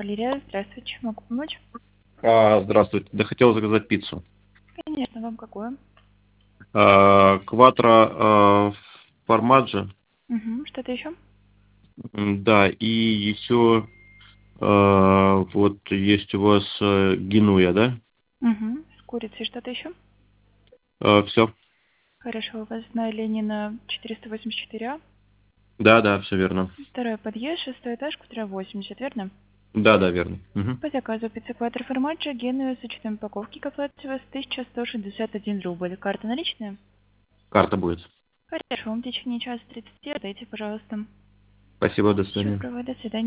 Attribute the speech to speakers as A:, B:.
A: галерея. Здравствуйте, могу помочь?
B: Здравствуйте. Да хотел заказать пиццу.
A: Конечно, вам какую?
B: Кватро формаджо.
A: Что-то еще?
B: Да, и еще вот есть у вас генуя, да?
A: С курицей что-то еще?
B: Все.
A: Хорошо, у вас на Ленина 484А.
B: Да, все верно.
A: Второй подъезд, шестой этаж, квартира 80, верно?
B: Да, верно. Мгм.
A: По заказу пицца Кватро формаджо, геную с учетом упаковки к оплате у вас 1161 рубль. Карта наличная?
B: Карта будет.
A: Хорошо, в течение часа 30 дайте, пожалуйста.
B: Спасибо, до свидания.
A: Счастливо, до свидания.